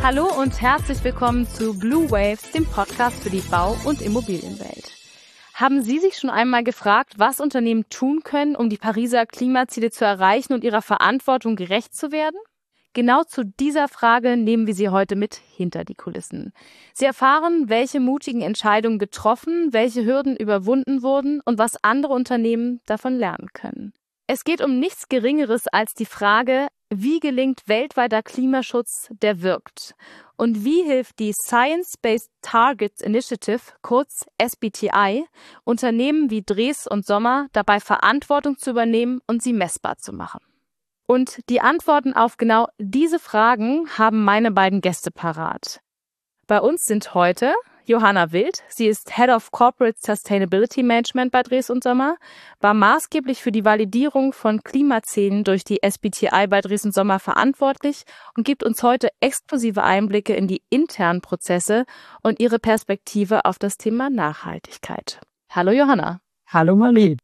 Hallo und herzlich willkommen zu Blue Waves, dem Podcast für die Bau- und Immobilienwelt. Haben Sie sich schon einmal gefragt, was Unternehmen tun können, um die Pariser Klimaziele zu erreichen und ihrer Verantwortung gerecht zu werden? Genau zu dieser Frage nehmen wir Sie heute mit hinter die Kulissen. Sie erfahren, welche mutigen Entscheidungen getroffen, welche Hürden überwunden wurden und was andere Unternehmen davon lernen können. Es geht um nichts Geringeres als die Frage, wie gelingt weltweiter Klimaschutz, der wirkt? Und wie hilft die Science-Based Targets Initiative, kurz SBTI, Unternehmen wie Dres und Sommer dabei Verantwortung zu übernehmen und sie messbar zu machen? Und die Antworten auf genau diese Fragen haben meine beiden Gäste parat. Bei uns sind heute Johanna Wild. Sie ist Head of Corporate Sustainability Management bei Dres und Sommer, war maßgeblich für die Validierung von Klimazielen durch die SBTI bei Dres und Sommer verantwortlich und gibt uns heute exklusive Einblicke in die internen Prozesse und ihre Perspektive auf das Thema Nachhaltigkeit. Hallo Johanna. Hallo Marlene.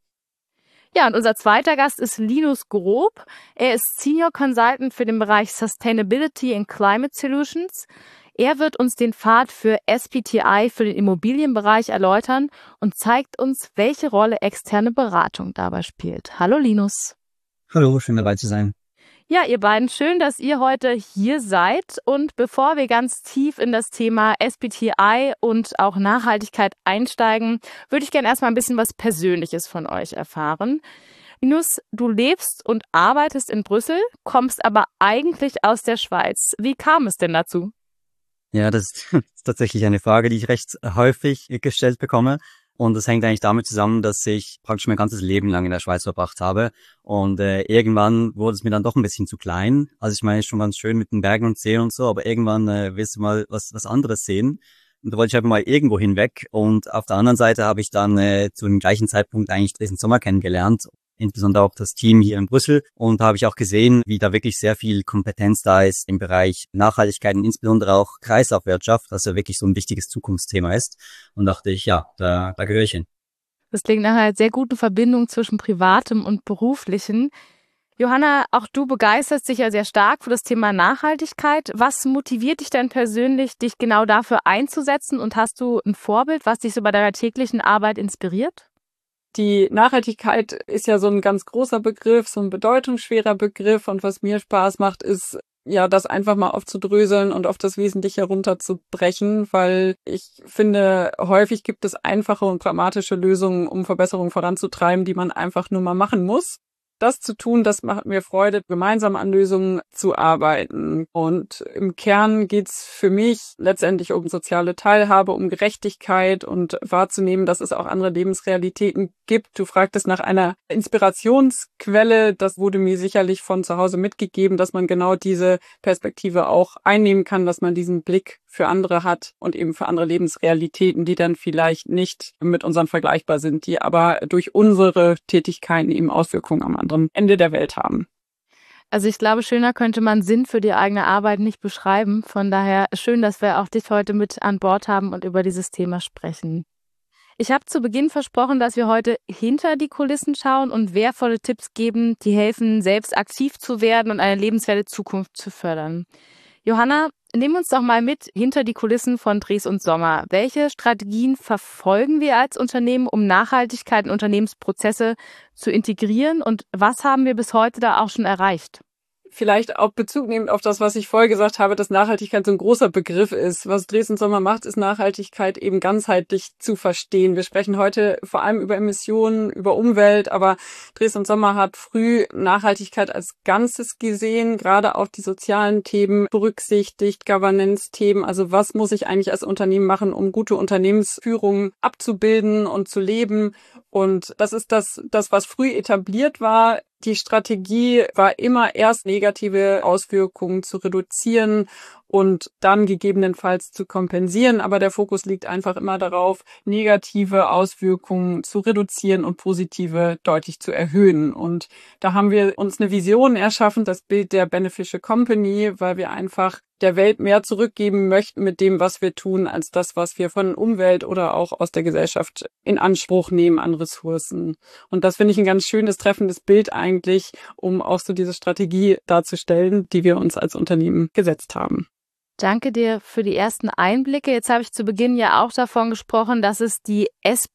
Ja, und unser zweiter Gast ist Linus Grob. Er ist Senior Consultant für den Bereich Sustainability and Climate Solutions. Er wird uns den Pfad für SBTI für den Immobilienbereich erläutern und zeigt uns, welche Rolle externe Beratung dabei spielt. Hallo Linus. Hallo, schön dabei zu sein. Ja, ihr beiden, schön, dass ihr heute hier seid. Und bevor wir ganz tief in das Thema SBTI und auch Nachhaltigkeit einsteigen, würde ich gerne erstmal ein bisschen was Persönliches von euch erfahren. Linus, du lebst und arbeitest in Brüssel, kommst aber eigentlich aus der Schweiz. Wie kam es denn dazu? Ja, das ist tatsächlich eine Frage, die ich recht häufig gestellt bekomme. Und das hängt eigentlich damit zusammen, dass ich praktisch mein ganzes Leben lang in der Schweiz verbracht habe. Und irgendwann wurde es mir dann doch ein bisschen zu klein. Also ich meine, schon ganz schön mit den Bergen und Seen und so, aber irgendwann willst du mal was anderes sehen. Und da wollte ich einfach mal irgendwo hinweg. Und auf der anderen Seite habe ich dann zu dem gleichen Zeitpunkt eigentlich Dres und Sommer kennengelernt. Insbesondere auch das Team hier in Brüssel. Und da habe ich auch gesehen, wie da wirklich sehr viel Kompetenz da ist im Bereich Nachhaltigkeit und insbesondere auch Kreislaufwirtschaft, was ja wirklich so ein wichtiges Zukunftsthema ist. Und dachte ich, ja, da gehöre ich hin. Das klingt nach einer sehr guten Verbindung zwischen Privatem und Beruflichen. Johanna, auch du begeisterst dich ja sehr stark für das Thema Nachhaltigkeit. Was motiviert dich denn persönlich, dich genau dafür einzusetzen? Und hast du ein Vorbild, was dich so bei deiner täglichen Arbeit inspiriert? Die Nachhaltigkeit ist ja so ein ganz großer Begriff, so ein bedeutungsschwerer Begriff. Und was mir Spaß macht, ist, ja, das einfach mal aufzudröseln und auf das Wesentliche herunterzubrechen, weil ich finde, häufig gibt es einfache und pragmatische Lösungen, um Verbesserungen voranzutreiben, die man einfach nur mal machen muss. Das zu tun, das macht mir Freude, gemeinsam an Lösungen zu arbeiten. Und im Kern geht's für mich letztendlich um soziale Teilhabe, um Gerechtigkeit und wahrzunehmen, dass es auch andere Lebensrealitäten gibt. Du fragtest nach einer Inspirationsquelle. Das wurde mir sicherlich von zu Hause mitgegeben, dass man genau diese Perspektive auch einnehmen kann, dass man diesen Blick für andere hat und eben für andere Lebensrealitäten, die dann vielleicht nicht mit unseren vergleichbar sind, die aber durch unsere Tätigkeiten eben Auswirkungen am anderen Ende der Welt haben. Also ich glaube, schöner könnte man Sinn für die eigene Arbeit nicht beschreiben. Von daher schön, dass wir auch dich heute mit an Bord haben und über dieses Thema sprechen. Ich habe zu Beginn versprochen, dass wir heute hinter die Kulissen schauen und wertvolle Tipps geben, die helfen, selbst aktiv zu werden und eine lebenswerte Zukunft zu fördern. Johanna, nimm uns doch mal mit hinter die Kulissen von Dres und Sommer. Welche Strategien verfolgen wir als Unternehmen, um Nachhaltigkeit in Unternehmensprozesse zu integrieren und was haben wir bis heute da auch schon erreicht? Vielleicht auch Bezug nehmend auf das, was ich vorher gesagt habe, dass Nachhaltigkeit so ein großer Begriff ist. Was Dres und Sommer macht, ist Nachhaltigkeit eben ganzheitlich zu verstehen. Wir sprechen heute vor allem über Emissionen, über Umwelt, aber Dres und Sommer hat früh Nachhaltigkeit als Ganzes gesehen, gerade auch die sozialen Themen berücksichtigt, Governance-Themen. Also was muss ich eigentlich als Unternehmen machen, um gute Unternehmensführung abzubilden und zu leben? Und das ist das, was früh etabliert war. Die Strategie war immer erst negative Auswirkungen zu reduzieren und dann gegebenenfalls zu kompensieren. Aber der Fokus liegt einfach immer darauf, negative Auswirkungen zu reduzieren und positive deutlich zu erhöhen. Und da haben wir uns eine Vision erschaffen, das Bild der Beneficial Company, weil wir einfach der Welt mehr zurückgeben möchten mit dem, was wir tun, als das, was wir von Umwelt oder auch aus der Gesellschaft in Anspruch nehmen an Ressourcen. Und das finde ich ein ganz schönes, treffendes Bild eigentlich, um auch so diese Strategie darzustellen, die wir uns als Unternehmen gesetzt haben. Danke dir für die ersten Einblicke. Jetzt habe ich zu Beginn ja auch davon gesprochen, dass es die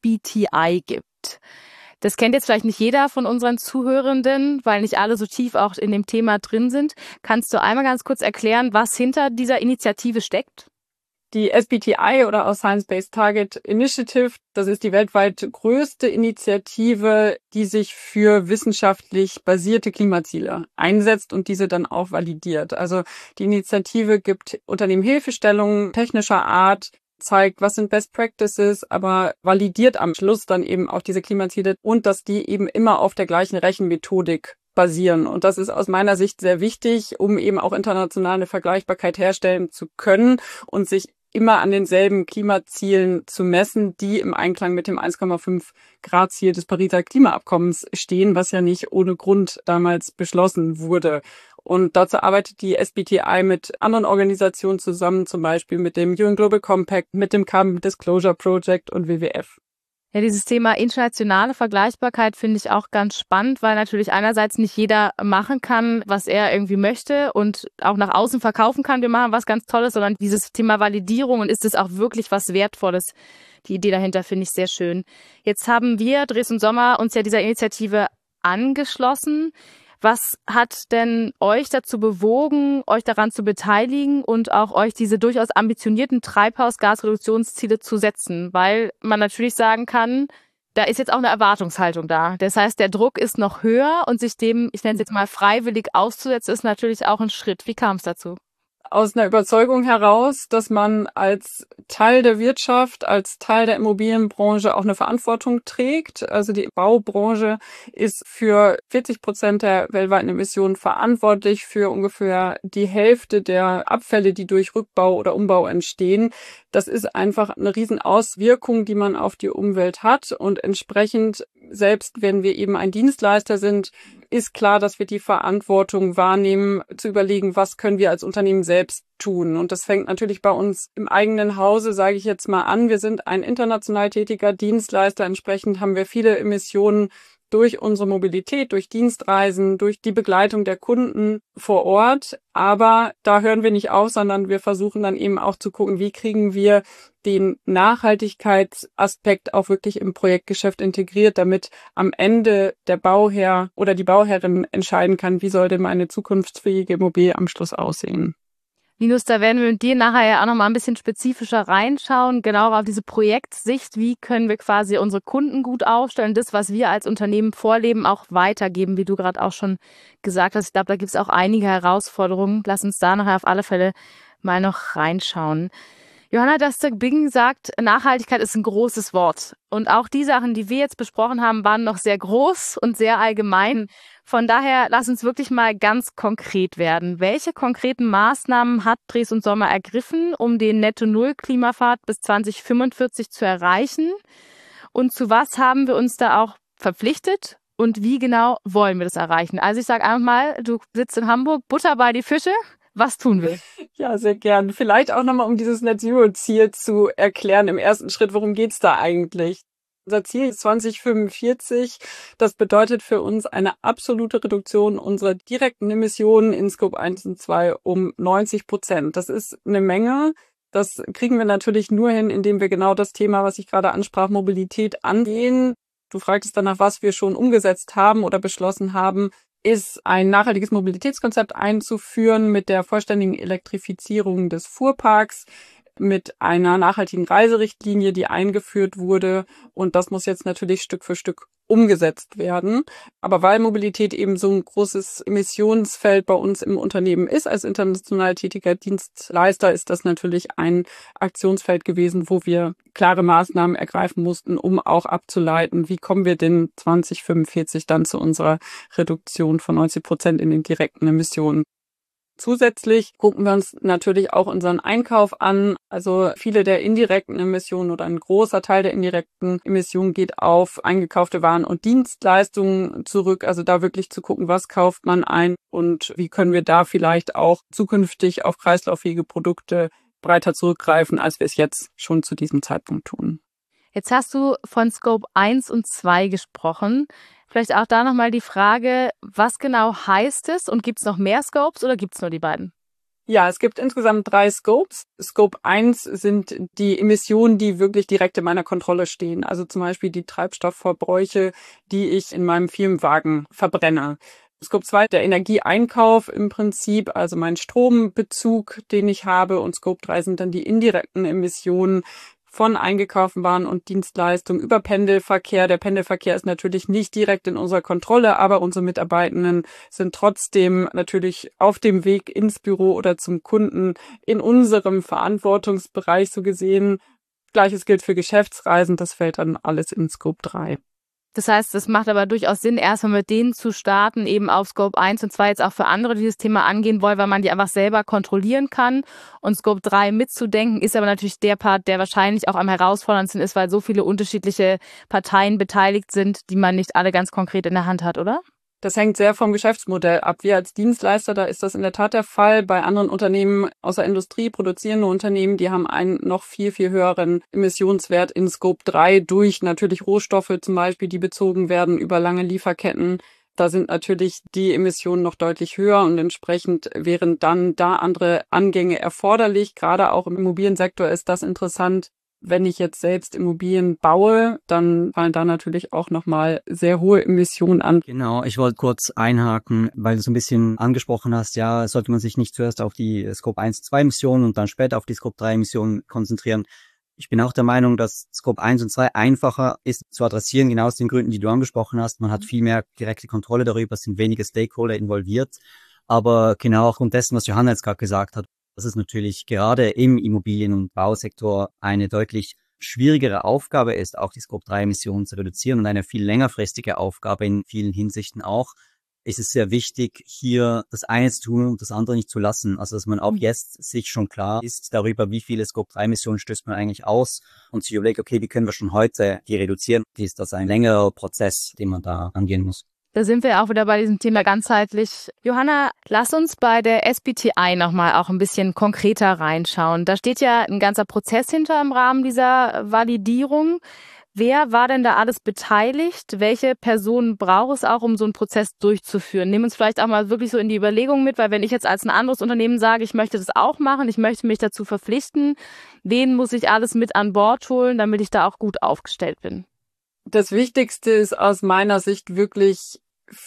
SBTI gibt. Das kennt jetzt vielleicht nicht jeder von unseren Zuhörenden, weil nicht alle so tief auch in dem Thema drin sind. Kannst du einmal ganz kurz erklären, was hinter dieser Initiative steckt? Die SBTI oder auch Science-Based Target Initiative, das ist die weltweit größte Initiative, die sich für wissenschaftlich basierte Klimaziele einsetzt und diese dann auch validiert. Also die Initiative gibt Unternehmen Hilfestellungen technischer Art, zeigt, was sind Best Practices, aber validiert am Schluss dann eben auch diese Klimaziele und dass die eben immer auf der gleichen Rechenmethodik basieren. Und das ist aus meiner Sicht sehr wichtig, um eben auch international eine Vergleichbarkeit herstellen zu können und sich immer an denselben Klimazielen zu messen, die im Einklang mit dem 1,5 Grad Ziel des Pariser Klimaabkommens stehen, was ja nicht ohne Grund damals beschlossen wurde. Und dazu arbeitet die SBTI mit anderen Organisationen zusammen, zum Beispiel mit dem UN Global Compact, mit dem Carbon Disclosure Project und WWF. Ja, dieses Thema internationale Vergleichbarkeit finde ich auch ganz spannend, weil natürlich einerseits nicht jeder machen kann, was er irgendwie möchte und auch nach außen verkaufen kann, wir machen was ganz Tolles, sondern dieses Thema Validierung und ist es auch wirklich was Wertvolles. Die Idee dahinter finde ich sehr schön. Jetzt haben wir, Dres & Sommer, uns ja dieser Initiative angeschlossen. Was hat denn euch dazu bewogen, euch daran zu beteiligen und auch euch diese durchaus ambitionierten Treibhausgasreduktionsziele zu setzen? Weil man natürlich sagen kann, da ist jetzt auch eine Erwartungshaltung da. Das heißt, der Druck ist noch höher und sich dem, ich nenne es jetzt mal freiwillig auszusetzen, ist natürlich auch ein Schritt. Wie kam es dazu? Aus einer Überzeugung heraus, dass man als Teil der Wirtschaft, als Teil der Immobilienbranche auch eine Verantwortung trägt. Also die Baubranche ist für 40% der weltweiten Emissionen verantwortlich, für ungefähr die Hälfte der Abfälle, die durch Rückbau oder Umbau entstehen. Das ist einfach eine Riesenauswirkung, die man auf die Umwelt hat. Und entsprechend, selbst wenn wir eben ein Dienstleister sind, ist klar, dass wir die Verantwortung wahrnehmen, zu überlegen, was können wir als Unternehmen selbst tun. Und das fängt natürlich bei uns im eigenen Hause, sage ich jetzt mal an. Wir sind ein international tätiger Dienstleister. Entsprechend haben wir viele Emissionen durch unsere Mobilität, durch Dienstreisen, durch die Begleitung der Kunden vor Ort. Aber da hören wir nicht auf, sondern wir versuchen dann eben auch zu gucken, wie kriegen wir den Nachhaltigkeitsaspekt auch wirklich im Projektgeschäft integriert, damit am Ende der Bauherr oder die Bauherrin entscheiden kann, wie soll denn meine zukunftsfähige Immobilie am Schluss aussehen. Linus, da werden wir mit dir nachher ja auch noch mal ein bisschen spezifischer reinschauen, genau auf diese Projektsicht. Wie können wir quasi unsere Kunden gut aufstellen, das, was wir als Unternehmen vorleben, auch weitergeben, wie du gerade auch schon gesagt hast. Ich glaube, da gibt es auch einige Herausforderungen. Lass uns da nachher auf alle Fälle mal noch reinschauen. Johanna Dastöck-Bing sagt, Nachhaltigkeit ist ein großes Wort. Und auch die Sachen, die wir jetzt besprochen haben, waren noch sehr groß und sehr allgemein. Von daher, lass uns wirklich mal ganz konkret werden. Welche konkreten Maßnahmen hat Dres & Sommer ergriffen, um den Netto-Null-Klimafahrt bis 2045 zu erreichen? Und zu was haben wir uns da auch verpflichtet? Und wie genau wollen wir das erreichen? Also ich sage einfach mal, du sitzt in Hamburg, Butter bei die Fische. Was tun wir? Ja, sehr gern. Vielleicht auch nochmal, um dieses Net-Zero-Ziel zu erklären im ersten Schritt, worum geht's da eigentlich? Unser Ziel ist 2045. Das bedeutet für uns eine absolute Reduktion unserer direkten Emissionen in Scope 1 und 2 um 90%. Das ist eine Menge. Das kriegen wir natürlich nur hin, indem wir genau das Thema, was ich gerade ansprach, Mobilität angehen. Du fragtest danach, was wir schon umgesetzt haben oder beschlossen haben, ist ein nachhaltiges Mobilitätskonzept einzuführen mit der vollständigen Elektrifizierung des Fuhrparks, mit einer nachhaltigen Reiserichtlinie, die eingeführt wurde. Und das muss jetzt natürlich Stück für Stück umgesetzt werden. Aber weil Mobilität eben so ein großes Emissionsfeld bei uns im Unternehmen ist, als international tätiger Dienstleister, ist das natürlich ein Aktionsfeld gewesen, wo wir klare Maßnahmen ergreifen mussten, um auch abzuleiten, wie kommen wir denn 2045 dann zu unserer Reduktion von 90% in den direkten Emissionen. Zusätzlich gucken wir uns natürlich auch unseren Einkauf an. Also viele der indirekten Emissionen oder ein großer Teil der indirekten Emissionen geht auf eingekaufte Waren und Dienstleistungen zurück. Also da wirklich zu gucken, was kauft man ein und wie können wir da vielleicht auch zukünftig auf kreislauffähige Produkte breiter zurückgreifen, als wir es jetzt schon zu diesem Zeitpunkt tun. Jetzt hast du von Scope 1 und 2 gesprochen. Vielleicht auch da nochmal die Frage, was genau heißt es und gibt es noch mehr Scopes oder gibt es nur die beiden? Ja, es gibt insgesamt 3 Scopes. Scope 1 sind die Emissionen, die wirklich direkt in meiner Kontrolle stehen. Also zum Beispiel die Treibstoffverbräuche, die ich in meinem Firmenwagen verbrenne. Scope 2, der Energieeinkauf im Prinzip, also mein Strombezug, den ich habe. Und Scope 3 sind dann die indirekten Emissionen von eingekauften Waren und Dienstleistungen über Pendelverkehr. Der Pendelverkehr ist natürlich nicht direkt in unserer Kontrolle, aber unsere Mitarbeitenden sind trotzdem natürlich auf dem Weg ins Büro oder zum Kunden in unserem Verantwortungsbereich so gesehen. Gleiches gilt für Geschäftsreisen, das fällt dann alles in Scope 3. Das heißt, es macht aber durchaus Sinn, erstmal mit denen zu starten, eben auf Scope 1 und 2 jetzt auch für andere, die das Thema angehen wollen, weil man die einfach selber kontrollieren kann. Und Scope 3 mitzudenken ist aber natürlich der Part, der wahrscheinlich auch am herausforderndsten ist, weil so viele unterschiedliche Parteien beteiligt sind, die man nicht alle ganz konkret in der Hand hat, oder? Das hängt sehr vom Geschäftsmodell ab. Wir als Dienstleister, da ist das in der Tat der Fall. Bei anderen Unternehmen aus der Industrie, produzierende Unternehmen, die haben einen noch viel, viel höheren Emissionswert in Scope 3 durch natürlich Rohstoffe zum Beispiel, die bezogen werden über lange Lieferketten. Da sind natürlich die Emissionen noch deutlich höher und entsprechend wären dann da andere Angänge erforderlich. Gerade auch im Immobiliensektor ist das interessant. Wenn ich jetzt selbst Immobilien baue, dann fallen da natürlich auch nochmal sehr hohe Emissionen an. Genau, ich wollte kurz einhaken, weil du so ein bisschen angesprochen hast, ja, sollte man sich nicht zuerst auf die Scope 1 und 2 Emissionen und dann später auf die Scope 3 Emissionen konzentrieren. Ich bin auch der Meinung, dass Scope 1 und 2 einfacher ist zu adressieren, genau aus den Gründen, die du angesprochen hast. Man hat viel mehr direkte Kontrolle darüber, es sind weniger Stakeholder involviert. Aber genau aufgrund dessen, was Johanna jetzt gerade gesagt hat, dass es natürlich gerade im Immobilien- und Bausektor eine deutlich schwierigere Aufgabe ist, auch die Scope-3-Emissionen zu reduzieren und eine viel längerfristige Aufgabe in vielen Hinsichten auch, ist es sehr wichtig, hier das eine zu tun und das andere nicht zu lassen. Also, dass man auch jetzt sich schon klar ist darüber, wie viele Scope-3-Emissionen stößt man eigentlich aus und sich überlegt, okay, wie können wir schon heute die reduzieren? Ist das ein längerer Prozess, den man da angehen muss? Da sind wir auch wieder bei diesem Thema ganzheitlich. Johanna, lass uns bei der SBTi nochmal auch ein bisschen konkreter reinschauen. Da steht ja ein ganzer Prozess hinter im Rahmen dieser Validierung. Wer war denn da alles beteiligt? Welche Personen braucht es auch, um so einen Prozess durchzuführen? Nehmen uns vielleicht auch mal wirklich so in die Überlegung mit, weil wenn ich jetzt als ein anderes Unternehmen sage, ich möchte das auch machen, ich möchte mich dazu verpflichten, wen muss ich alles mit an Bord holen, damit ich da auch gut aufgestellt bin? Das Wichtigste ist aus meiner Sicht wirklich,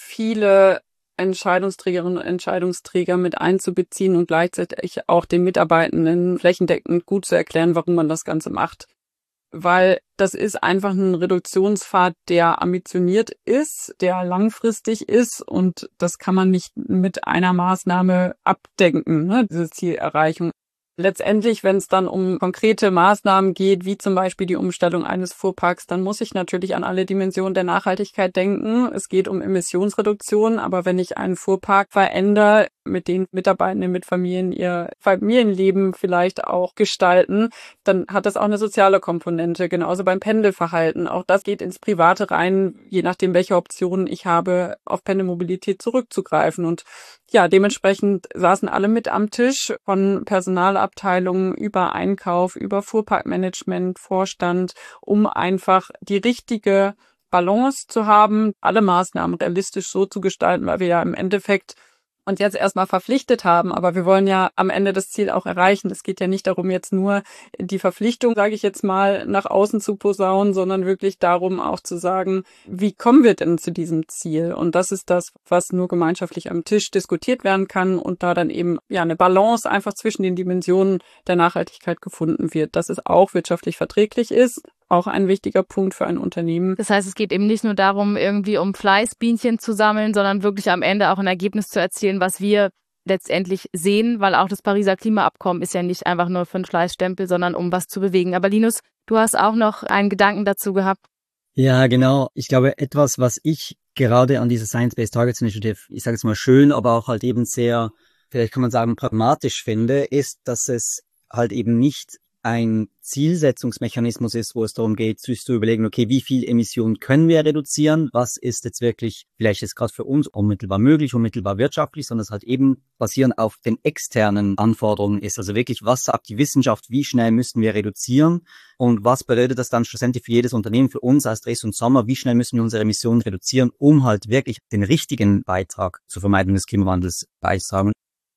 viele Entscheidungsträgerinnen und Entscheidungsträger mit einzubeziehen und gleichzeitig auch den Mitarbeitenden flächendeckend gut zu erklären, warum man das Ganze macht. Weil das ist einfach ein Reduktionspfad, der ambitioniert ist, der langfristig ist und das kann man nicht mit einer Maßnahme abdenken, ne, diese Zielerreichung. Letztendlich, wenn es dann um konkrete Maßnahmen geht, wie zum Beispiel die Umstellung eines Fuhrparks, dann muss ich natürlich an alle Dimensionen der Nachhaltigkeit denken. Es geht um Emissionsreduktion, aber wenn ich einen Fuhrpark verändere, mit den Mitarbeitenden, mit Familien, ihr Familienleben vielleicht auch gestalten, dann hat das auch eine soziale Komponente, genauso beim Pendelverhalten. Auch das geht ins Private rein, je nachdem, welche Optionen ich habe, auf Pendelmobilität zurückzugreifen. Und ja, dementsprechend saßen alle mit am Tisch, von Personalabteilungen über Einkauf, über Fuhrparkmanagement, Vorstand, um einfach die richtige Balance zu haben, alle Maßnahmen realistisch so zu gestalten, weil wir ja im Endeffekt uns jetzt erstmal verpflichtet haben, aber wir wollen ja am Ende das Ziel auch erreichen. Es geht ja nicht darum, jetzt nur die Verpflichtung, sage ich jetzt mal, nach außen zu posaunen, sondern wirklich darum auch zu sagen, wie kommen wir denn zu diesem Ziel? Und das ist das, was nur gemeinschaftlich am Tisch diskutiert werden kann und da dann eben ja eine Balance einfach zwischen den Dimensionen der Nachhaltigkeit gefunden wird, dass es auch wirtschaftlich verträglich ist. Auch ein wichtiger Punkt für ein Unternehmen. Das heißt, es geht eben nicht nur darum, irgendwie um Fleißbienchen zu sammeln, sondern wirklich am Ende auch ein Ergebnis zu erzielen, was wir letztendlich sehen, weil auch das Pariser Klimaabkommen ist ja nicht einfach nur für einen Fleißstempel, sondern um was zu bewegen. Aber Linus, du hast auch noch einen Gedanken dazu gehabt. Ja, genau. Ich glaube, etwas, was ich gerade an dieser Science-Based Targets Initiative, ich sage es mal schön, aber auch halt eben sehr, vielleicht kann man sagen, pragmatisch finde, ist, dass es halt eben nicht ein Zielsetzungsmechanismus ist, wo es darum geht, sich zu überlegen, okay, wie viel Emissionen können wir reduzieren? Was ist jetzt wirklich, vielleicht jetzt gerade für uns unmittelbar möglich, unmittelbar wirtschaftlich, sondern es halt eben basierend auf den externen Anforderungen ist. Also wirklich, was sagt die Wissenschaft, wie schnell müssen wir reduzieren? Und was bedeutet das dann schlussendlich für jedes Unternehmen, für uns als Dres und Sommer, wie schnell müssen wir unsere Emissionen reduzieren, um halt wirklich den richtigen Beitrag zur Vermeidung des Klimawandels beizutragen?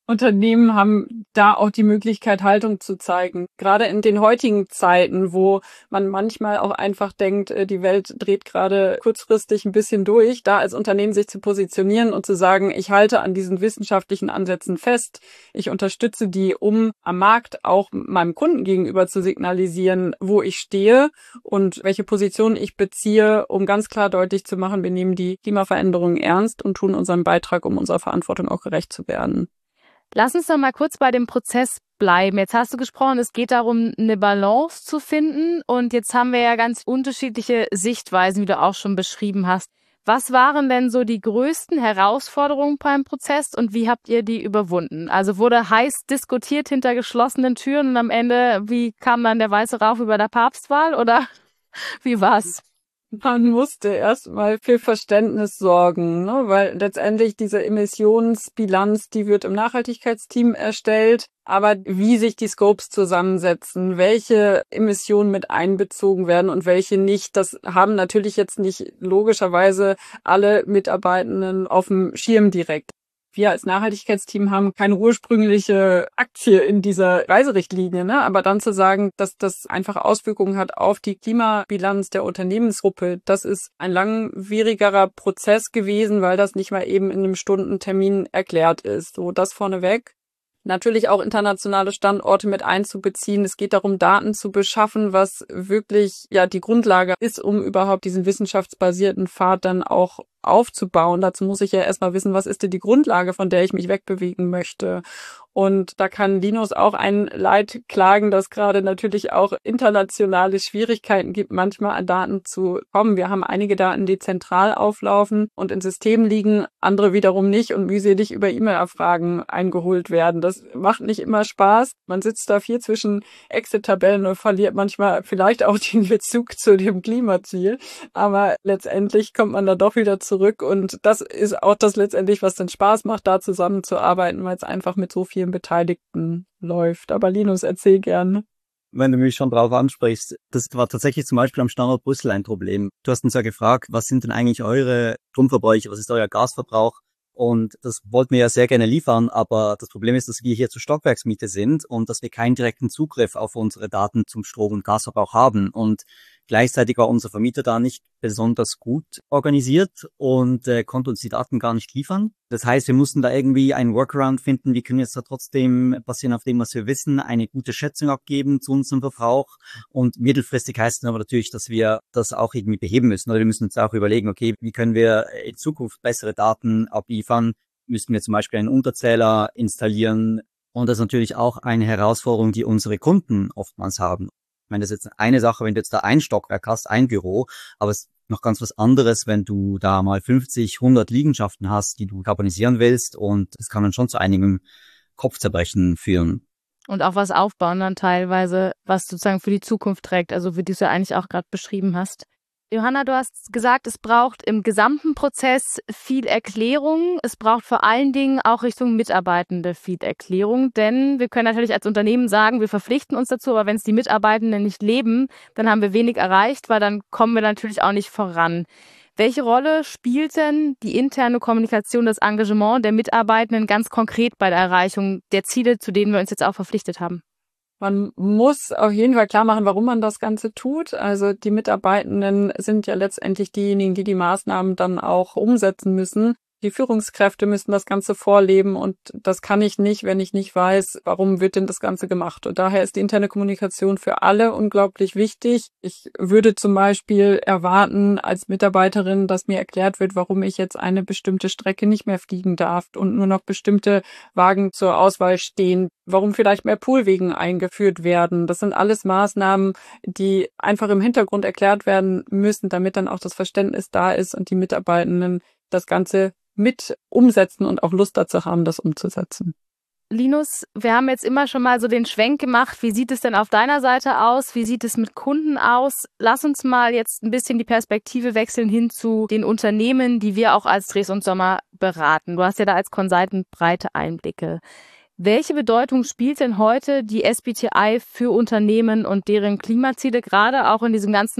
Unternehmen haben da auch die Möglichkeit, Haltung zu zeigen. Gerade in den heutigen Zeiten, wo man manchmal auch einfach denkt, die Welt dreht gerade kurzfristig ein bisschen durch, da als Unternehmen sich zu positionieren und zu sagen, ich halte an diesen wissenschaftlichen Ansätzen fest, ich unterstütze die, um am Markt auch meinem Kunden gegenüber zu signalisieren, wo ich stehe und welche Position ich beziehe, um ganz klar deutlich zu machen, wir nehmen die Klimaveränderungen ernst und tun unseren Beitrag, um unserer Verantwortung auch gerecht zu werden. Lass uns doch mal kurz bei dem Prozess bleiben. Jetzt hast du gesprochen, es geht darum, eine Balance zu finden. Und jetzt haben wir ja ganz unterschiedliche Sichtweisen, wie du auch schon beschrieben hast. Was waren denn so die größten Herausforderungen beim Prozess und wie habt ihr die überwunden? Also wurde heiß diskutiert hinter geschlossenen Türen und am Ende, wie kam dann der weiße Rauch über der Papstwahl oder wie war's? Man musste erstmal für Verständnis sorgen, ne? Weil letztendlich diese Emissionsbilanz, die wird im Nachhaltigkeitsteam erstellt. Aber wie sich die Scopes zusammensetzen, welche Emissionen mit einbezogen werden und welche nicht, das haben natürlich jetzt nicht logischerweise alle Mitarbeitenden auf dem Schirm direkt. Wir als Nachhaltigkeitsteam haben keine ursprüngliche Aktie in dieser Reiserichtlinie, ne? Aber dann zu sagen, dass das einfach Auswirkungen hat auf die Klimabilanz der Unternehmensgruppe, das ist ein langwierigerer Prozess gewesen, weil das nicht mal eben in einem Stundentermin erklärt ist. So, das vorneweg. Natürlich auch internationale Standorte mit einzubeziehen. Es geht darum, Daten zu beschaffen, was wirklich ja die Grundlage ist, um überhaupt diesen wissenschaftsbasierten Pfad dann auch aufzubauen. Dazu muss ich ja erstmal wissen, was ist denn die Grundlage, von der ich mich wegbewegen möchte. Und da kann Linus auch ein Leid klagen, dass gerade natürlich auch internationale Schwierigkeiten gibt, manchmal an Daten zu kommen. Wir haben einige Daten, die zentral auflaufen und in Systemen liegen, andere wiederum nicht und mühselig über E-Mail-Abfragen eingeholt werden. Das macht nicht immer Spaß. Man sitzt da viel zwischen Excel-Tabellen und verliert manchmal vielleicht auch den Bezug zu dem Klimaziel. Aber letztendlich kommt man da doch wieder zurück und das ist auch das letztendlich, was dann Spaß macht, da zusammenzuarbeiten, weil es einfach mit so vielen Beteiligten läuft. Aber Linus, erzähl gerne. Wenn du mich schon drauf ansprichst, das war tatsächlich zum Beispiel am Standort Brüssel ein Problem. Du hast uns ja gefragt, was sind denn eigentlich eure Stromverbräuche, was ist euer Gasverbrauch? Und das wollten wir ja sehr gerne liefern, aber das Problem ist, dass wir hier zur Stockwerksmiete sind und dass wir keinen direkten Zugriff auf unsere Daten zum Strom- und Gasverbrauch haben. Und gleichzeitig war unser Vermieter da nicht besonders gut organisiert und konnte uns die Daten gar nicht liefern. Das heißt, wir mussten da irgendwie einen Workaround finden. Wir können jetzt da trotzdem, basierend auf dem, was wir wissen, eine gute Schätzung abgeben zu unserem Verbrauch. Und mittelfristig heißt es aber natürlich, dass wir das auch irgendwie beheben müssen. Oder wir müssen uns auch überlegen, okay, wie können wir in Zukunft bessere Daten abliefern? Müssen wir zum Beispiel einen Unterzähler installieren? Und das ist natürlich auch eine Herausforderung, die unsere Kunden oftmals haben. Ich meine, das ist jetzt eine Sache, wenn du jetzt da ein Stockwerk hast, ein Büro, aber es ist noch ganz was anderes, wenn du da mal 50, 100 Liegenschaften hast, die du karbonisieren willst, und das kann dann schon zu einigem Kopfzerbrechen führen. Und auch was aufbauen dann teilweise, was sozusagen für die Zukunft trägt, also wie du es ja eigentlich auch gerade beschrieben hast. Johanna, du hast gesagt, es braucht im gesamten Prozess viel Erklärung. Es braucht vor allen Dingen auch Richtung Mitarbeitende viel Erklärung, denn wir können natürlich als Unternehmen sagen, wir verpflichten uns dazu, aber wenn es die Mitarbeitenden nicht leben, dann haben wir wenig erreicht, weil dann kommen wir natürlich auch nicht voran. Welche Rolle spielt denn die interne Kommunikation, das Engagement der Mitarbeitenden ganz konkret bei der Erreichung der Ziele, zu denen wir uns jetzt auch verpflichtet haben? Man muss auf jeden Fall klar machen, warum man das Ganze tut. Also die Mitarbeitenden sind ja letztendlich diejenigen, die die Maßnahmen dann auch umsetzen müssen. Die Führungskräfte müssen das Ganze vorleben und das kann ich nicht, wenn ich nicht weiß, warum wird denn das Ganze gemacht. Und daher ist die interne Kommunikation für alle unglaublich wichtig. Ich würde zum Beispiel erwarten als Mitarbeiterin, dass mir erklärt wird, warum ich jetzt eine bestimmte Strecke nicht mehr fliegen darf und nur noch bestimmte Wagen zur Auswahl stehen, warum vielleicht mehr Poolwegen eingeführt werden. Das sind alles Maßnahmen, die einfach im Hintergrund erklärt werden müssen, damit dann auch das Verständnis da ist und die Mitarbeitenden das Ganze mit umsetzen und auch Lust dazu haben, das umzusetzen. Linus, wir haben jetzt immer schon mal so den Schwenk gemacht. Wie sieht es denn auf deiner Seite aus? Wie sieht es mit Kunden aus? Lass uns mal jetzt ein bisschen die Perspektive wechseln hin zu den Unternehmen, die wir auch als Dres und Sommer beraten. Du hast ja da als Consultant breite Einblicke. Welche Bedeutung spielt denn heute die SBTi für Unternehmen und deren Klimaziele, gerade auch in diesem ganzen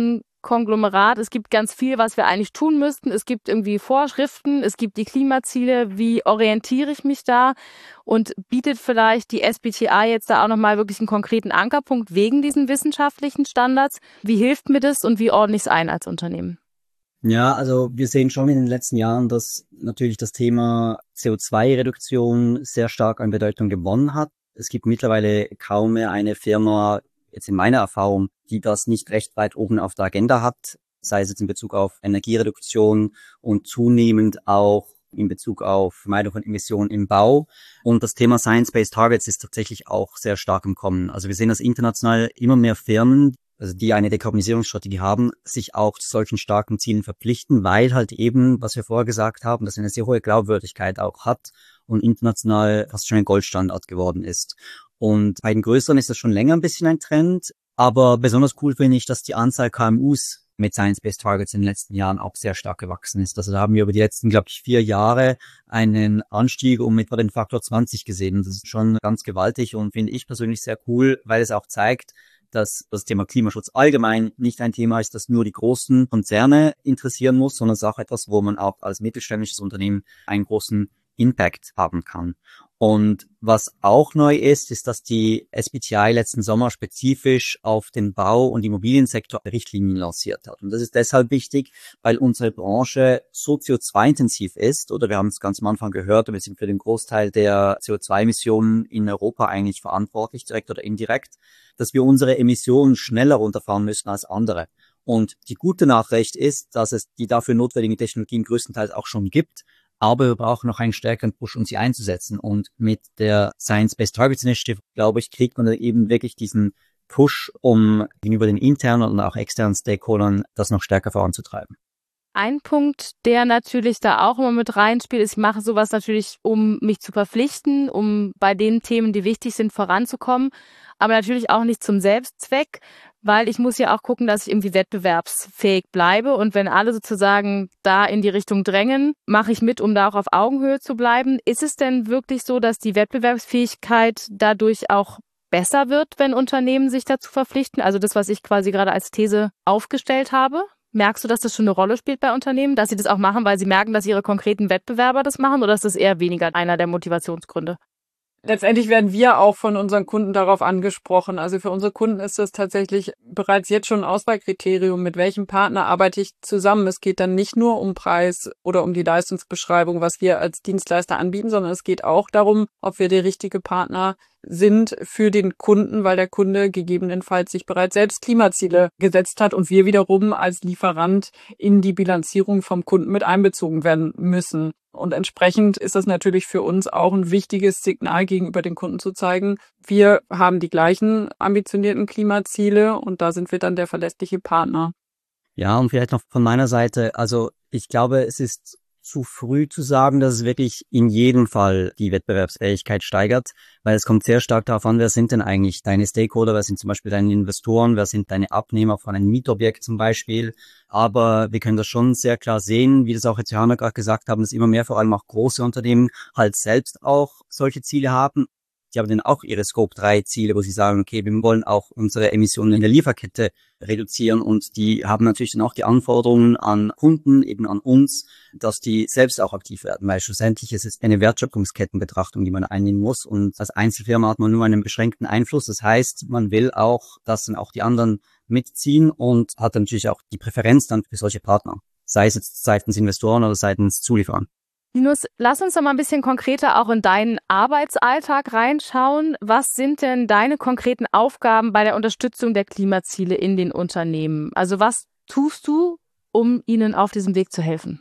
Konglomerat. Es gibt ganz viel, was wir eigentlich tun müssten. Es gibt irgendwie Vorschriften, es gibt die Klimaziele. Wie orientiere ich mich da? Und bietet vielleicht die SBTi jetzt da auch nochmal wirklich einen konkreten Ankerpunkt wegen diesen wissenschaftlichen Standards? Wie hilft mir das und wie ordne ich es ein als Unternehmen? Ja, also wir sehen schon in den letzten Jahren, dass natürlich das Thema CO2-Reduktion sehr stark an Bedeutung gewonnen hat. Es gibt mittlerweile kaum mehr eine Firma, jetzt in meiner Erfahrung, die das nicht recht weit oben auf der Agenda hat, sei es jetzt in Bezug auf Energiereduktion und zunehmend auch in Bezug auf Vermeidung von Emissionen im Bau. Und das Thema Science-Based Targets ist tatsächlich auch sehr stark im Kommen. Also wir sehen, dass international immer mehr Firmen, also die eine Dekarbonisierungsstrategie haben, sich auch zu solchen starken Zielen verpflichten, weil halt eben, was wir vorher gesagt haben, dass eine sehr hohe Glaubwürdigkeit auch hat und international fast schon ein Goldstandard geworden ist. Und bei den größeren ist das schon länger ein bisschen ein Trend, aber besonders cool finde ich, dass die Anzahl KMUs mit Science-Based Targets in den letzten Jahren auch sehr stark gewachsen ist. Also da haben wir über die letzten, glaube ich, 4 Jahre einen Anstieg um etwa den Faktor 20 gesehen. Das ist schon ganz gewaltig und finde ich persönlich sehr cool, weil es auch zeigt, dass das Thema Klimaschutz allgemein nicht ein Thema ist, das nur die großen Konzerne interessieren muss, sondern es ist auch etwas, wo man auch als mittelständisches Unternehmen einen großen Impact haben kann. Und was auch neu ist, ist, dass die SBTi letzten Sommer spezifisch auf den Bau- und Immobiliensektor Richtlinien lanciert hat. Und das ist deshalb wichtig, weil unsere Branche so CO2-intensiv ist, oder wir haben es ganz am Anfang gehört, wir sind für den Großteil der CO2-Emissionen in Europa eigentlich verantwortlich, direkt oder indirekt, dass wir unsere Emissionen schneller runterfahren müssen als andere. Und die gute Nachricht ist, dass es die dafür notwendigen Technologien größtenteils auch schon gibt, aber wir brauchen noch einen stärkeren Push, um sie einzusetzen. Und mit der Science-Based Targets Initiative, glaube ich, kriegt man dann eben wirklich diesen Push, um gegenüber den internen und auch externen Stakeholdern das noch stärker voranzutreiben. Ein Punkt, der natürlich da auch immer mit reinspielt, ist, ich mache sowas natürlich, um mich zu verpflichten, um bei den Themen, die wichtig sind, voranzukommen, aber natürlich auch nicht zum Selbstzweck, weil ich muss ja auch gucken, dass ich irgendwie wettbewerbsfähig bleibe und wenn alle sozusagen da in die Richtung drängen, mache ich mit, um da auch auf Augenhöhe zu bleiben. Ist es denn wirklich so, dass die Wettbewerbsfähigkeit dadurch auch besser wird, wenn Unternehmen sich dazu verpflichten? Also das, was ich quasi gerade als These aufgestellt habe? Merkst du, dass das schon eine Rolle spielt bei Unternehmen, dass sie das auch machen, weil sie merken, dass ihre konkreten Wettbewerber das machen, oder ist das eher weniger einer der Motivationsgründe? Letztendlich werden wir auch von unseren Kunden darauf angesprochen. Also für unsere Kunden ist das tatsächlich bereits jetzt schon ein Auswahlkriterium, mit welchem Partner arbeite ich zusammen. Es geht dann nicht nur um Preis oder um die Leistungsbeschreibung, was wir als Dienstleister anbieten, sondern es geht auch darum, ob wir der richtige Partner sind für den Kunden, weil der Kunde gegebenenfalls sich bereits selbst Klimaziele gesetzt hat und wir wiederum als Lieferant in die Bilanzierung vom Kunden mit einbezogen werden müssen. Und entsprechend ist das natürlich für uns auch ein wichtiges Signal gegenüber den Kunden zu zeigen, wir haben die gleichen ambitionierten Klimaziele und da sind wir dann der verlässliche Partner. Ja, und vielleicht noch von meiner Seite, also ich glaube, es ist zu früh zu sagen, dass es wirklich in jedem Fall die Wettbewerbsfähigkeit steigert, weil es kommt sehr stark darauf an, wer sind denn eigentlich deine Stakeholder, wer sind zum Beispiel deine Investoren, wer sind deine Abnehmer von einem Mietobjekt zum Beispiel. Aber wir können das schon sehr klar sehen, wie das auch jetzt Johanna gerade gesagt haben, dass immer mehr vor allem auch große Unternehmen halt selbst auch solche Ziele haben. Die haben dann auch ihre Scope-3-Ziele, wo sie sagen, okay, wir wollen auch unsere Emissionen in der Lieferkette reduzieren und die haben natürlich dann auch die Anforderungen an Kunden, eben an uns, dass die selbst auch aktiv werden, weil schlussendlich ist es eine Wertschöpfungskettenbetrachtung, die man einnehmen muss und als Einzelfirma hat man nur einen beschränkten Einfluss. Das heißt, man will auch, dass dann auch die anderen mitziehen und hat dann natürlich auch die Präferenz dann für solche Partner, sei es jetzt seitens Investoren oder seitens Zulieferern. Linus, lass uns doch mal ein bisschen konkreter auch in deinen Arbeitsalltag reinschauen. Was sind denn deine konkreten Aufgaben bei der Unterstützung der Klimaziele in den Unternehmen? Also was tust du, um ihnen auf diesem Weg zu helfen?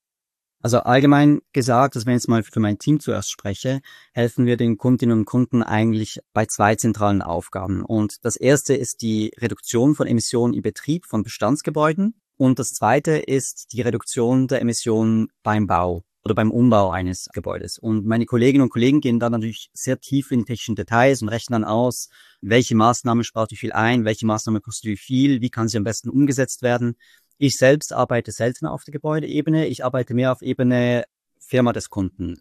Also allgemein gesagt, dass wenn ich jetzt mal für mein Team zuerst spreche, helfen wir den Kundinnen und Kunden eigentlich bei 2 zentralen Aufgaben. Und das erste ist die Reduktion von Emissionen im Betrieb von Bestandsgebäuden. Und das zweite ist die Reduktion der Emissionen beim Bau oder beim Umbau eines Gebäudes. Und meine Kolleginnen und Kollegen gehen dann natürlich sehr tief in die technischen Details und rechnen dann aus, welche Maßnahme spart wie viel ein, welche Maßnahme kostet wie viel, wie kann sie am besten umgesetzt werden. Ich selbst arbeite seltener auf der Gebäudeebene, ich arbeite mehr auf Ebene Firma des Kunden.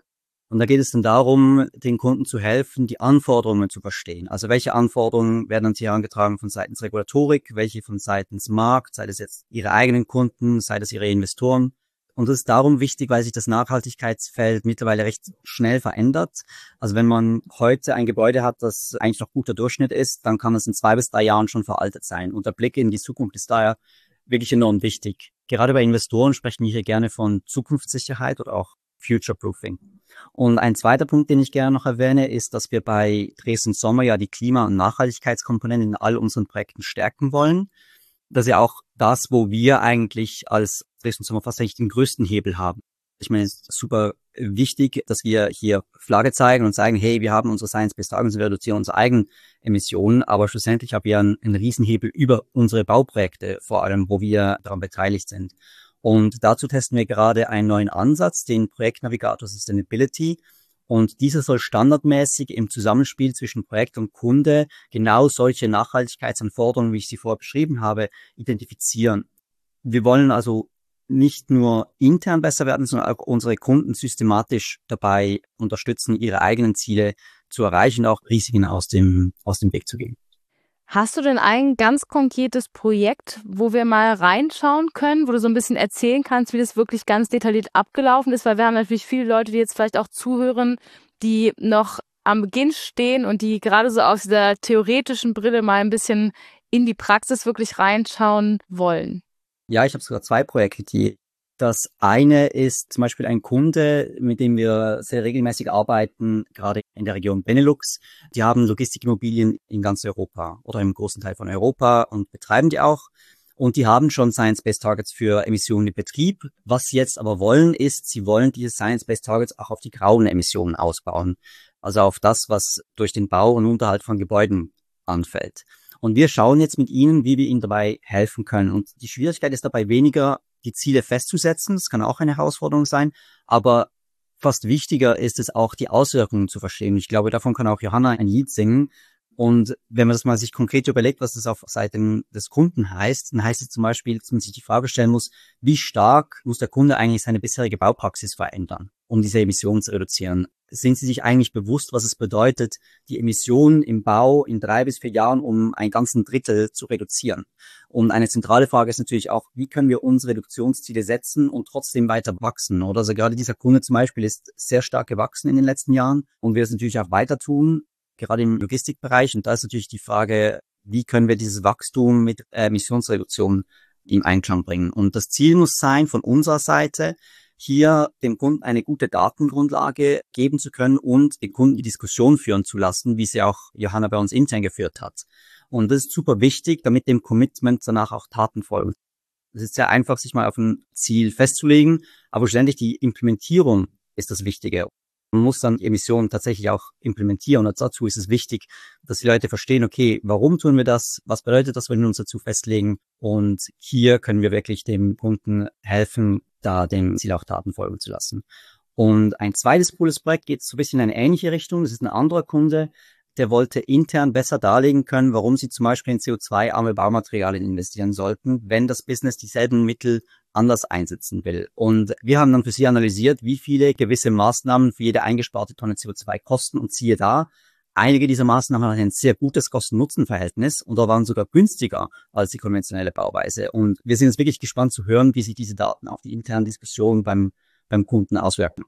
Und da geht es dann darum, den Kunden zu helfen, die Anforderungen zu verstehen. Also welche Anforderungen werden an sie herangetragen von seitens Regulatorik, welche von seitens Markt, sei das jetzt ihre eigenen Kunden, sei das ihre Investoren. Und das ist darum wichtig, weil sich das Nachhaltigkeitsfeld mittlerweile recht schnell verändert. Also wenn man heute ein Gebäude hat, das eigentlich noch guter Durchschnitt ist, dann kann es in 2 bis 3 Jahren schon veraltet sein. Und der Blick in die Zukunft ist daher wirklich enorm wichtig. Gerade bei Investoren sprechen wir hier gerne von Zukunftssicherheit oder auch Future-Proofing. Und ein zweiter Punkt, den ich gerne noch erwähne, ist, dass wir bei Dresden Sommer ja die Klima- und Nachhaltigkeitskomponenten in all unseren Projekten stärken wollen. Das ist ja auch das, wo wir eigentlich als Dresden Sommer fast eigentlich den größten Hebel haben. Ich meine, es ist super wichtig, dass wir hier Flagge zeigen und sagen, hey, wir haben unsere Science-Based Targets und wir reduzieren unsere eigenen Emissionen, aber schlussendlich haben wir einen Riesenhebel über unsere Bauprojekte, vor allem, wo wir daran beteiligt sind. Und dazu testen wir gerade einen neuen Ansatz, den Projektnavigator Sustainability. Und dieser soll standardmäßig im Zusammenspiel zwischen Projekt und Kunde genau solche Nachhaltigkeitsanforderungen, wie ich sie vorher beschrieben habe, identifizieren. Wir wollen also nicht nur intern besser werden, sondern auch unsere Kunden systematisch dabei unterstützen, ihre eigenen Ziele zu erreichen, auch Risiken aus dem Weg zu gehen. Hast du denn ein ganz konkretes Projekt, wo wir mal reinschauen können, wo du so ein bisschen erzählen kannst, wie das wirklich ganz detailliert abgelaufen ist? Weil wir haben natürlich viele Leute, die jetzt vielleicht auch zuhören, die noch am Beginn stehen und die gerade so aus dieser theoretischen Brille mal ein bisschen in die Praxis wirklich reinschauen wollen. Ja, ich habe sogar 2 Projekte. Das eine ist zum Beispiel ein Kunde, mit dem wir sehr regelmäßig arbeiten, gerade in der Region Benelux. Die haben Logistikimmobilien in ganz Europa oder im großen Teil von Europa und betreiben die auch. Und die haben schon Science-Based Targets für Emissionen im Betrieb. Was sie jetzt aber wollen, ist, sie wollen diese Science-Based Targets auch auf die grauen Emissionen ausbauen. Also auf das, was durch den Bau und Unterhalt von Gebäuden anfällt. Und wir schauen jetzt mit ihnen, wie wir ihnen dabei helfen können. Und die Schwierigkeit ist dabei weniger, die Ziele festzusetzen. Das kann auch eine Herausforderung sein. Aber fast wichtiger ist es auch, die Auswirkungen zu verstehen. Ich glaube, davon kann auch Johanna ein Lied singen. Und wenn man das mal sich konkret überlegt, was das auf Seiten des Kunden heißt, dann heißt es zum Beispiel, dass man sich die Frage stellen muss, wie stark muss der Kunde eigentlich seine bisherige Baupraxis verändern, um diese Emissionen zu reduzieren? Sind Sie sich eigentlich bewusst, was es bedeutet, die Emissionen im Bau in 3 bis 4 Jahren um ein ganzen Drittel zu reduzieren? Und eine zentrale Frage ist natürlich auch, wie können wir unsere Reduktionsziele setzen und trotzdem weiter wachsen? Oder also gerade dieser Kunde zum Beispiel ist sehr stark gewachsen in den letzten Jahren und wir es natürlich auch weiter tun, gerade im Logistikbereich. Und da ist natürlich die Frage, wie können wir dieses Wachstum mit Emissionsreduktion in Einklang bringen? Und das Ziel muss sein, von unserer Seite, hier dem Kunden eine gute Datengrundlage geben zu können und den Kunden die Diskussion führen zu lassen, wie sie auch Johanna bei uns intern geführt hat. Und das ist super wichtig, damit dem Commitment danach auch Taten folgen. Es ist sehr einfach, sich mal auf ein Ziel festzulegen, aber ständig die Implementierung ist das Wichtige. Man muss dann Emissionen tatsächlich auch implementieren und dazu ist es wichtig, dass die Leute verstehen, okay, warum tun wir das? Was bedeutet das, wenn wir uns dazu festlegen? Und hier können wir wirklich dem Kunden helfen, da dem Ziel auch Taten folgen zu lassen. Und ein zweites cooles Projekt geht so ein bisschen in eine ähnliche Richtung. Das ist ein anderer Kunde, der wollte intern besser darlegen können, warum sie zum Beispiel in CO2-arme Baumaterialien investieren sollten, wenn das Business dieselben Mittel anders einsetzen will. Und wir haben dann für sie analysiert, wie viele gewisse Maßnahmen für jede eingesparte Tonne CO2 kosten und siehe da, einige dieser Maßnahmen haben ein sehr gutes Kosten-Nutzen-Verhältnis und da waren sogar günstiger als die konventionelle Bauweise. Und wir sind jetzt wirklich gespannt zu hören, wie sich diese Daten auf die internen Diskussionen beim Kunden auswirken.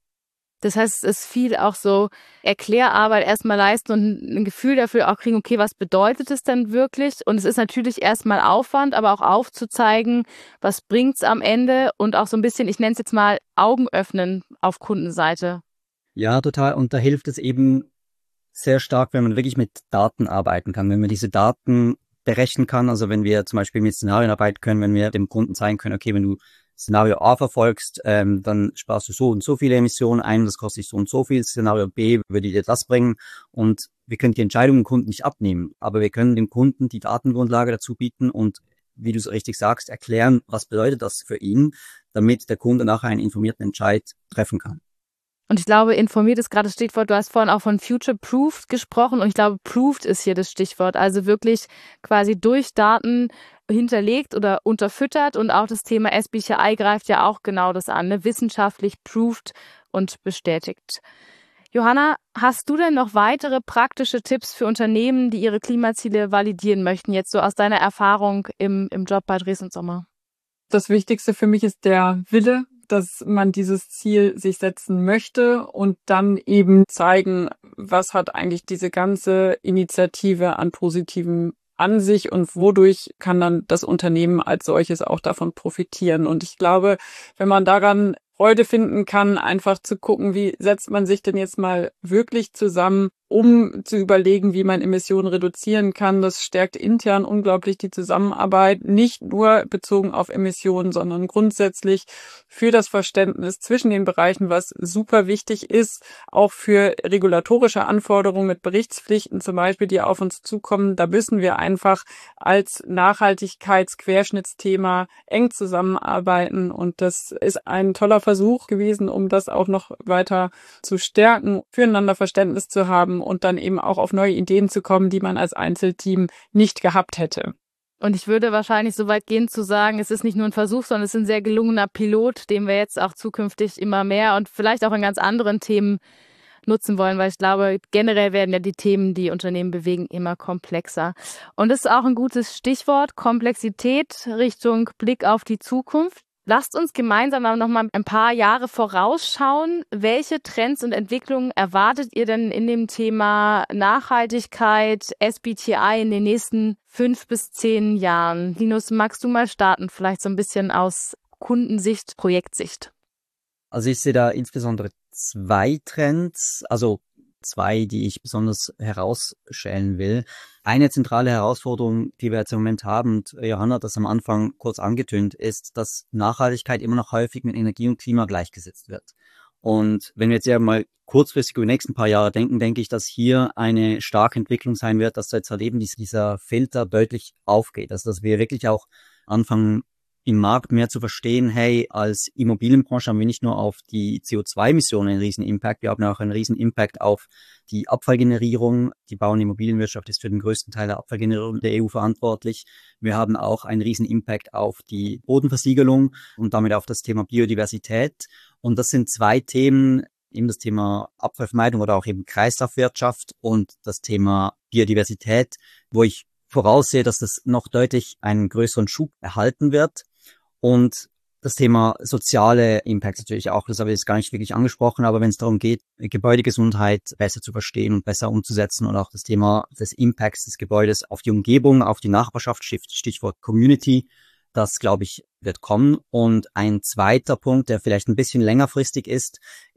Das heißt, es ist viel auch so Erklärarbeit erstmal leisten und ein Gefühl dafür auch kriegen, okay, was bedeutet es denn wirklich? Und es ist natürlich erstmal Aufwand, aber auch aufzuzeigen, was bringt's am Ende und auch so ein bisschen, ich nenne es jetzt mal Augen öffnen auf Kundenseite. Ja, total. Und da hilft es eben sehr stark, wenn man wirklich mit Daten arbeiten kann, wenn man diese Daten berechnen kann. Also wenn wir zum Beispiel mit Szenarien arbeiten können, wenn wir dem Kunden zeigen können, okay, wenn du Szenario A verfolgst, dann sparst du so und so viele Emissionen ein, das kostet dich so und so viel. Szenario B würde dir das bringen und wir können die Entscheidung dem Kunden nicht abnehmen, aber wir können dem Kunden die Datengrundlage dazu bieten und, wie du so richtig sagst, erklären, was bedeutet das für ihn, damit der Kunde nachher einen informierten Entscheid treffen kann. Und ich glaube, informiert ist gerade das Stichwort. Du hast vorhin auch von Future-Proofed gesprochen und ich glaube, Proofed ist hier das Stichwort. Also wirklich quasi durch Daten hinterlegt oder unterfüttert und auch das Thema SBTI greift ja auch genau das an, ne? Wissenschaftlich proved und bestätigt. Johanna, hast du denn noch weitere praktische Tipps für Unternehmen, die ihre Klimaziele validieren möchten, jetzt so aus deiner Erfahrung im Job bei Dres und Sommer? Das Wichtigste für mich ist der Wille, dass man dieses Ziel sich setzen möchte und dann eben zeigen, was hat eigentlich diese ganze Initiative an Positivem an sich und wodurch kann dann das Unternehmen als solches auch davon profitieren. Und ich glaube, wenn man daran Freude finden kann, einfach zu gucken, wie setzt man sich denn jetzt mal wirklich zusammen, um zu überlegen, wie man Emissionen reduzieren kann. Das stärkt intern unglaublich die Zusammenarbeit, nicht nur bezogen auf Emissionen, sondern grundsätzlich für das Verständnis zwischen den Bereichen, was super wichtig ist, auch für regulatorische Anforderungen mit Berichtspflichten zum Beispiel, die auf uns zukommen. Da müssen wir einfach als Nachhaltigkeitsquerschnittsthema eng zusammenarbeiten und das ist ein toller Versuch gewesen, um das auch noch weiter zu stärken, füreinander Verständnis zu haben und dann eben auch auf neue Ideen zu kommen, die man als Einzelteam nicht gehabt hätte. Und ich würde wahrscheinlich so weit gehen zu sagen, es ist nicht nur ein Versuch, sondern es ist ein sehr gelungener Pilot, den wir jetzt auch zukünftig immer mehr und vielleicht auch in ganz anderen Themen nutzen wollen, weil ich glaube, generell werden ja die Themen, die Unternehmen bewegen, immer komplexer. Und das ist auch ein gutes Stichwort, Komplexität Richtung Blick auf die Zukunft. Lasst uns gemeinsam noch mal ein paar Jahre vorausschauen. Welche Trends und Entwicklungen erwartet ihr denn in dem Thema Nachhaltigkeit, SBTI in den nächsten 5 bis 10 Jahren? Linus, magst du mal starten, vielleicht so ein bisschen aus Kundensicht, Projektsicht? Also ich sehe da insbesondere 2 Trends, also 2, die ich besonders herausstellen will. Eine zentrale Herausforderung, die wir jetzt im Moment haben, und Johanna hat das am Anfang kurz angetönt, ist, dass Nachhaltigkeit immer noch häufig mit Energie und Klima gleichgesetzt wird. Und wenn wir jetzt ja mal kurzfristig über die nächsten paar Jahre denken, denke ich, dass hier eine starke Entwicklung sein wird, dass jetzt halt eben dieser Filter deutlich aufgeht. Also dass wir wirklich auch anfangen, im Markt mehr zu verstehen, hey, als Immobilienbranche haben wir nicht nur auf die CO2-Emissionen einen riesen Impact, wir haben auch einen riesen Impact auf die Abfallgenerierung. Die Bau- und Immobilienwirtschaft ist für den größten Teil der Abfallgenerierung der EU verantwortlich. Wir haben auch einen riesen Impact auf die Bodenversiegelung und damit auf das Thema Biodiversität. Und das sind 2 Themen, eben das Thema Abfallvermeidung oder auch eben Kreislaufwirtschaft und das Thema Biodiversität, wo ich voraussehe, dass das noch deutlich einen größeren Schub erhalten wird. Und das Thema soziale Impacts natürlich auch, das habe ich jetzt gar nicht wirklich angesprochen, aber wenn es darum geht, Gebäudegesundheit besser zu verstehen und besser umzusetzen und auch das Thema des Impacts des Gebäudes auf die Umgebung, auf die Nachbarschaft, Stichwort Community, das, glaube ich, wird kommen. Und ein zweiter Punkt, der vielleicht ein bisschen längerfristig ist,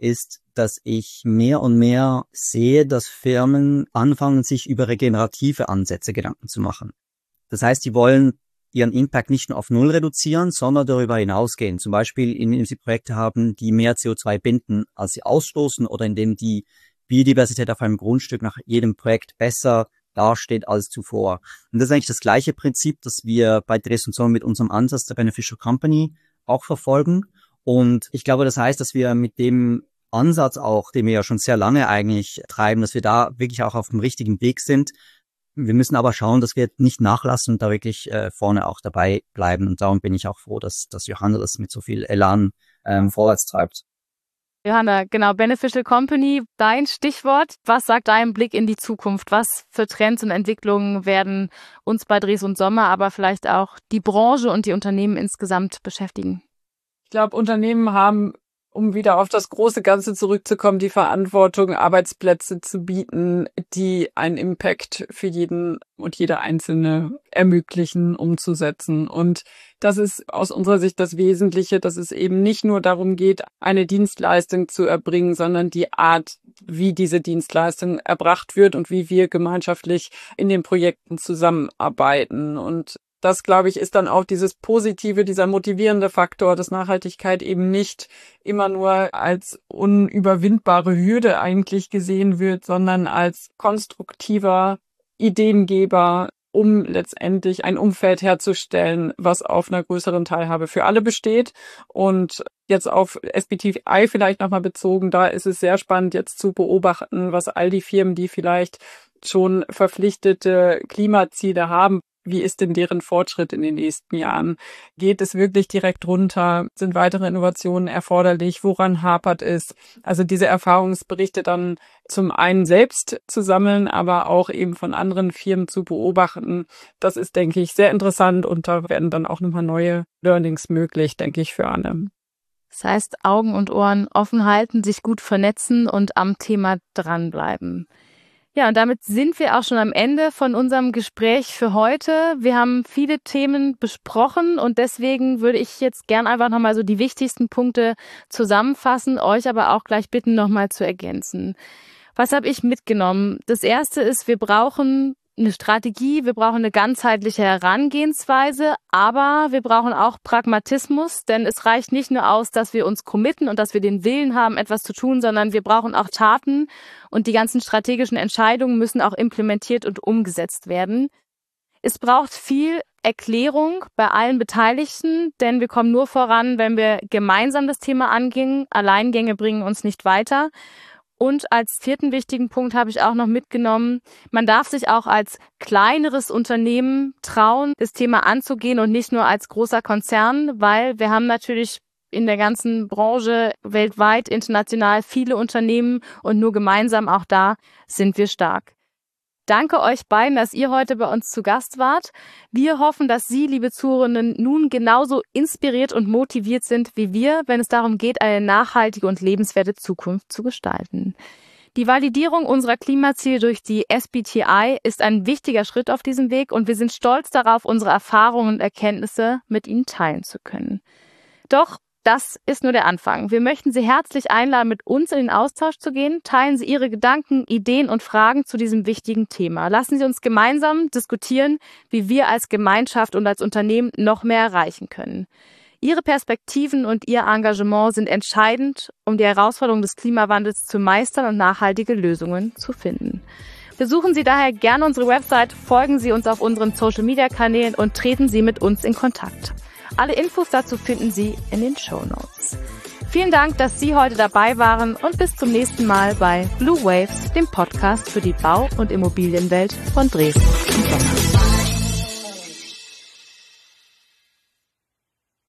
dass ich mehr und mehr sehe, dass Firmen anfangen, sich über regenerative Ansätze Gedanken zu machen. Das heißt, die wollen ihren Impact nicht nur auf Null reduzieren, sondern darüber hinausgehen. Zum Beispiel, indem sie Projekte haben, die mehr CO2 binden, als sie ausstoßen, oder indem die Biodiversität auf einem Grundstück nach jedem Projekt besser dasteht als zuvor. Und das ist eigentlich das gleiche Prinzip, das wir bei Dres und Sommer mit unserem Ansatz der Beneficial Company auch verfolgen. Und ich glaube, das heißt, dass wir mit dem Ansatz auch, den wir ja schon sehr lange eigentlich treiben, dass wir da wirklich auch auf dem richtigen Weg sind. Wir müssen aber schauen, dass wir nicht nachlassen und da wirklich vorne auch dabei bleiben. Und darum bin ich auch froh, dass Johanna das mit so viel Elan vorwärts treibt. Johanna, genau, Beneficial Company, dein Stichwort. Was sagt dein Blick in die Zukunft? Was für Trends und Entwicklungen werden uns bei Dres und Sommer, aber vielleicht auch die Branche und die Unternehmen insgesamt beschäftigen? Ich glaube, Unternehmen haben, um wieder auf das große Ganze zurückzukommen, die Verantwortung, Arbeitsplätze zu bieten, die einen Impact für jeden und jede Einzelne ermöglichen, umzusetzen. Und das ist aus unserer Sicht das Wesentliche, dass es eben nicht nur darum geht, eine Dienstleistung zu erbringen, sondern die Art, wie diese Dienstleistung erbracht wird und wie wir gemeinschaftlich in den Projekten zusammenarbeiten. Und das, glaube ich, ist dann auch dieses Positive, dieser motivierende Faktor, dass Nachhaltigkeit eben nicht immer nur als unüberwindbare Hürde eigentlich gesehen wird, sondern als konstruktiver Ideengeber, um letztendlich ein Umfeld herzustellen, was auf einer größeren Teilhabe für alle besteht. Und jetzt auf SBTI vielleicht nochmal bezogen, da ist es sehr spannend jetzt zu beobachten, was all die Firmen, die vielleicht schon verpflichtete Klimaziele haben, wie ist denn deren Fortschritt in den nächsten Jahren? Geht es wirklich direkt runter? Sind weitere Innovationen erforderlich? Woran hapert es? Also diese Erfahrungsberichte dann zum einen selbst zu sammeln, aber auch eben von anderen Firmen zu beobachten. Das ist, denke ich, sehr interessant und da werden dann auch nochmal neue Learnings möglich, denke ich, für alle. Das heißt, Augen und Ohren offen halten, sich gut vernetzen und am Thema dranbleiben. Ja, und damit sind wir auch schon am Ende von unserem Gespräch für heute. Wir haben viele Themen besprochen und deswegen würde ich jetzt gern einfach nochmal so die wichtigsten Punkte zusammenfassen, euch aber auch gleich bitten, nochmal zu ergänzen. Was habe ich mitgenommen? Das erste ist, wir brauchen eine Strategie, wir brauchen eine ganzheitliche Herangehensweise, aber wir brauchen auch Pragmatismus, denn es reicht nicht nur aus, dass wir uns committen und dass wir den Willen haben, etwas zu tun, sondern wir brauchen auch Taten und die ganzen strategischen Entscheidungen müssen auch implementiert und umgesetzt werden. Es braucht viel Erklärung bei allen Beteiligten, denn wir kommen nur voran, wenn wir gemeinsam das Thema angehen. Alleingänge bringen uns nicht weiter. Und als vierten wichtigen Punkt habe ich auch noch mitgenommen, man darf sich auch als kleineres Unternehmen trauen, das Thema anzugehen und nicht nur als großer Konzern, weil wir haben natürlich in der ganzen Branche weltweit, international viele Unternehmen und nur gemeinsam auch da sind wir stark. Danke euch beiden, dass ihr heute bei uns zu Gast wart. Wir hoffen, dass Sie, liebe Zuhörerinnen, nun genauso inspiriert und motiviert sind wie wir, wenn es darum geht, eine nachhaltige und lebenswerte Zukunft zu gestalten. Die Validierung unserer Klimaziele durch die SBTi ist ein wichtiger Schritt auf diesem Weg und wir sind stolz darauf, unsere Erfahrungen und Erkenntnisse mit Ihnen teilen zu können. Doch das ist nur der Anfang. Wir möchten Sie herzlich einladen, mit uns in den Austausch zu gehen. Teilen Sie Ihre Gedanken, Ideen und Fragen zu diesem wichtigen Thema. Lassen Sie uns gemeinsam diskutieren, wie wir als Gemeinschaft und als Unternehmen noch mehr erreichen können. Ihre Perspektiven und Ihr Engagement sind entscheidend, um die Herausforderungen des Klimawandels zu meistern und nachhaltige Lösungen zu finden. Besuchen Sie daher gerne unsere Website, folgen Sie uns auf unseren Social-Media-Kanälen und treten Sie mit uns in Kontakt. Alle Infos dazu finden Sie in den Shownotes. Vielen Dank, dass Sie heute dabei waren und bis zum nächsten Mal bei Blue Waves, dem Podcast für die Bau- und Immobilienwelt von Dresden und Sommer.